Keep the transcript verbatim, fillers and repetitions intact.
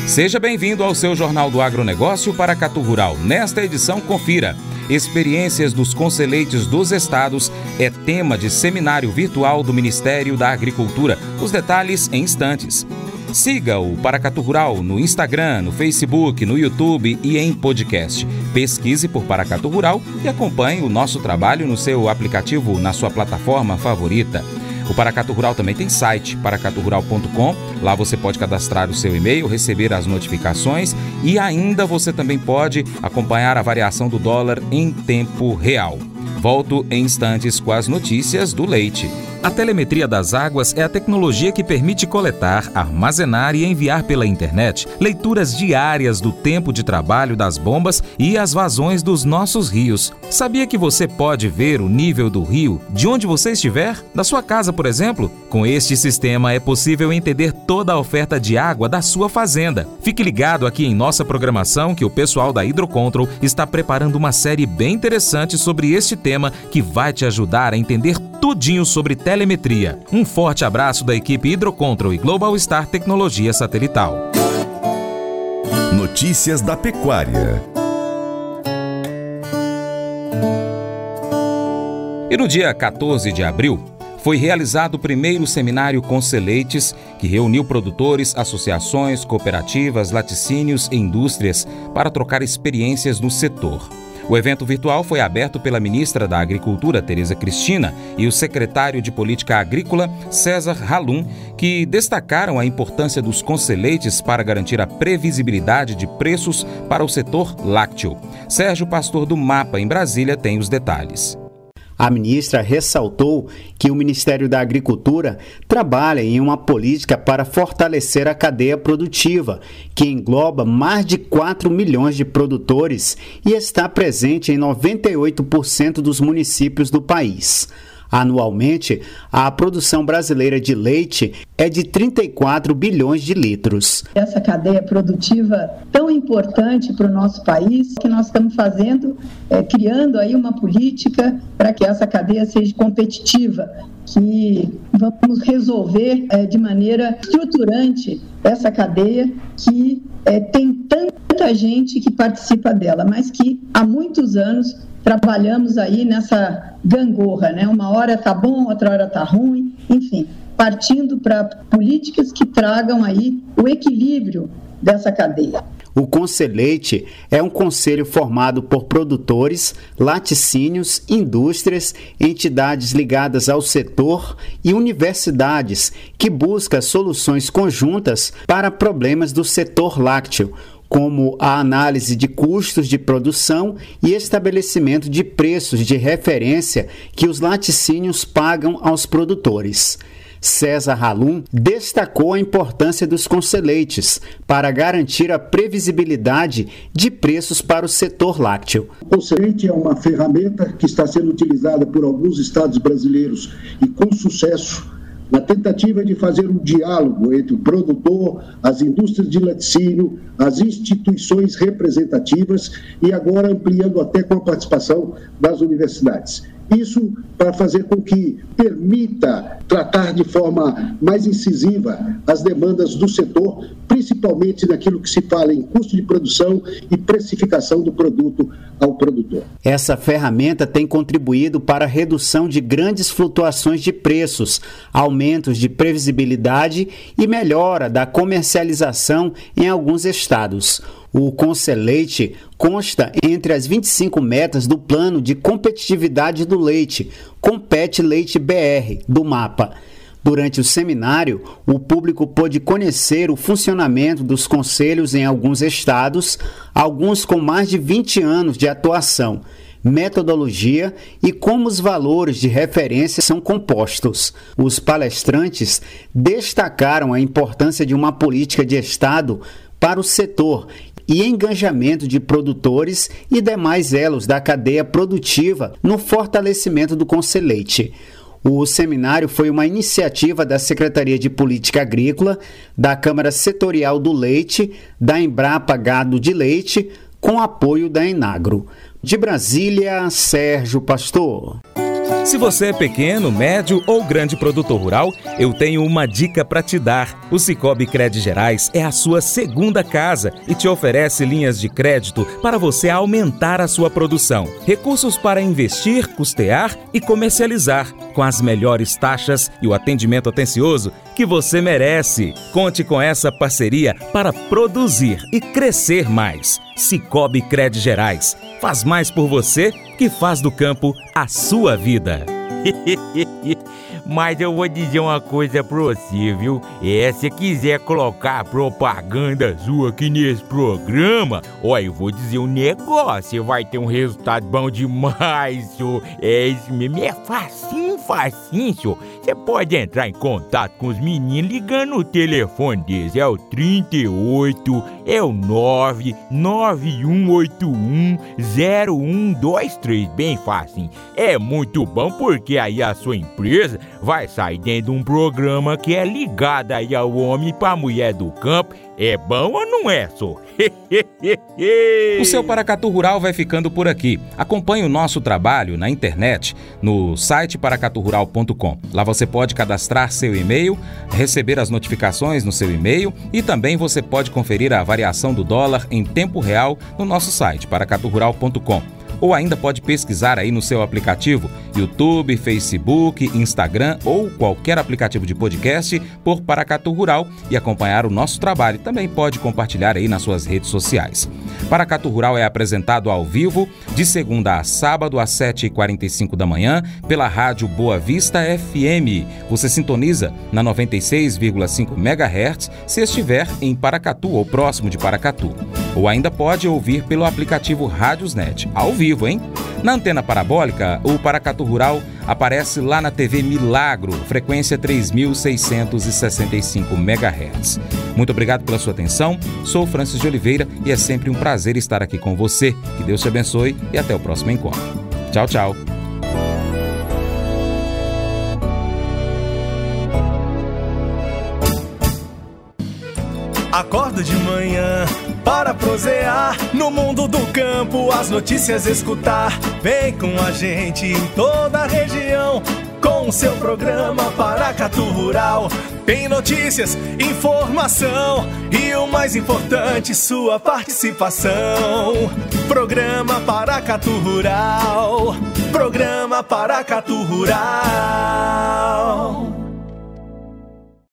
Seja bem-vindo ao seu Jornal do Agronegócio Paracatu Rural. Nesta edição, confira. Experiências dos conselheiros dos estados é tema de seminário virtual do Ministério da Agricultura. Os detalhes em instantes. Siga o Paracatu Rural no Instagram, no Facebook, no YouTube e em podcast. Pesquise por Paracatu Rural e acompanhe o nosso trabalho no seu aplicativo, na sua plataforma favorita. O Paracatu Rural também tem site, paracatu rural ponto com. Lá você pode cadastrar o seu e-mail, receber as notificações e ainda você também pode acompanhar a variação do dólar em tempo real. Volto em instantes com as notícias do leite. A telemetria das águas é a tecnologia que permite coletar, armazenar e enviar pela internet leituras diárias do tempo de trabalho das bombas e as vazões dos nossos rios. Sabia que você pode ver o nível do rio de onde você estiver? Da sua casa, por exemplo? Com este sistema é possível entender toda a oferta de água da sua fazenda. Fique ligado aqui em nossa programação que o pessoal da Hidrocontrol está preparando uma série bem interessante sobre este tema que vai te ajudar a entender tudinho sobre telemetria. Um forte abraço da equipe Hidrocontrol e Global Star Tecnologia Satelital. Notícias da pecuária. E no dia quatorze de abril, foi realizado o primeiro seminário Conselheiros, que reuniu produtores, associações, cooperativas, laticínios e indústrias para trocar experiências no setor. O evento virtual foi aberto pela ministra da Agricultura, Tereza Cristina, e o secretário de Política Agrícola, César Halum, que destacaram a importância dos conselheiros para garantir a previsibilidade de preços para o setor lácteo. Sérgio Pastor do Mapa, em Brasília, tem os detalhes. A ministra ressaltou que o Ministério da Agricultura trabalha em uma política para fortalecer a cadeia produtiva, que engloba mais de quatro milhões de produtores e está presente em noventa e oito por cento dos municípios do país. Anualmente, a produção brasileira de leite é de trinta e quatro bilhões de litros. Essa cadeia produtiva tão importante para o nosso país, que nós estamos fazendo, é, criando aí uma política para que essa cadeia seja competitiva, que vamos resolver é, de maneira estruturante essa cadeia que é, tem tanta gente que participa dela, mas que há muitos anos trabalhamos aí nessa gangorra, né? Uma hora tá bom, outra hora tá ruim, enfim, partindo para políticas que tragam aí o equilíbrio dessa cadeia. O Conselheite é um conselho formado por produtores, laticínios, indústrias, entidades ligadas ao setor e universidades que busca soluções conjuntas para problemas do setor lácteo, como a análise de custos de produção e estabelecimento de preços de referência que os laticínios pagam aos produtores. César Halum destacou a importância dos conselheiros para garantir a previsibilidade de preços para o setor lácteo. O conselheite é uma ferramenta que está sendo utilizada por alguns estados brasileiros e com sucesso na tentativa de fazer um diálogo entre o produtor, as indústrias de laticínio, as instituições representativas e agora ampliando até com a participação das universidades. Isso para fazer com que permita tratar de forma mais incisiva as demandas do setor, principalmente naquilo que se fala em custo de produção e precificação do produto ao produtor. Essa ferramenta tem contribuído para a redução de grandes flutuações de preços, aumentos de previsibilidade e melhora da comercialização em alguns estados. O Conselheite consta entre as vinte e cinco metas do Plano de Competitividade do Leite, Compete Leite B R, do Mapa. Durante o seminário, o público pôde conhecer o funcionamento dos conselhos em alguns estados, alguns com mais de vinte anos de atuação, metodologia e como os valores de referência são compostos. Os palestrantes destacaram a importância de uma política de Estado para o setor e engajamento de produtores e demais elos da cadeia produtiva no fortalecimento do conselheite. O seminário foi uma iniciativa da Secretaria de Política Agrícola, da Câmara Setorial do Leite, da Embrapa Gado de Leite, com apoio da Enagro. De Brasília, Sérgio Pastor. Se você é pequeno, médio ou grande produtor rural, eu tenho uma dica para te dar. O Sicoob Crédito Gerais é a sua segunda casa e te oferece linhas de crédito para você aumentar a sua produção. Recursos para investir, custear e comercializar, com as melhores taxas e o atendimento atencioso que você merece. Conte com essa parceria para produzir e crescer mais. Sicoob Crédito Gerais. Faz mais por você que faz do campo a sua vida. Mas eu vou dizer uma coisa pra você, viu? É, se quiser colocar propaganda sua aqui nesse programa, ó, eu vou dizer um negócio, você vai ter um resultado bom demais, senhor. É isso mesmo, é facinho, facinho, senhor. Você pode entrar em contato com os meninos ligando o telefone deles, é o trinta e oito, é o nove nove um oito um zero um dois três, bem facinho. É muito bom porque aí a sua empresa vai sair dentro de um programa que é ligado aí ao homem para a mulher do campo. É bom ou não é, só? O seu Paracatu Rural vai ficando por aqui. Acompanhe o nosso trabalho na internet, no site paracatu rural ponto com. Lá você pode cadastrar seu e-mail, receber as notificações no seu e-mail e também você pode conferir a variação do dólar em tempo real no nosso site, paracatu rural ponto com. Ou ainda pode pesquisar aí no seu aplicativo YouTube, Facebook, Instagram ou qualquer aplicativo de podcast por Paracatu Rural e acompanhar o nosso trabalho. Também pode compartilhar aí nas suas redes sociais. Paracatu Rural é apresentado ao vivo de segunda a sábado às sete e quarenta e cinco da manhã pela rádio Boa Vista F M. Você sintoniza na noventa e seis vírgula cinco megahertz se estiver em Paracatu ou próximo de Paracatu. Ou ainda pode ouvir pelo aplicativo Rádiosnet, ao vivo, hein? Na antena parabólica, o Paracatu Rural aparece lá na T V Milagro, frequência três mil seiscentos e sessenta e cinco megahertz. Muito obrigado pela sua atenção, sou Francis de Oliveira e é sempre um prazer estar aqui com você. Que Deus te abençoe e até o próximo encontro. Tchau, tchau. Acordo de manhã para prosear no mundo do campo, as notícias escutar. Vem com a gente em toda a região com o seu programa Paracatu Rural. Tem notícias, informação e o mais importante, sua participação. Programa Paracatu Rural. Programa Paracatu Rural.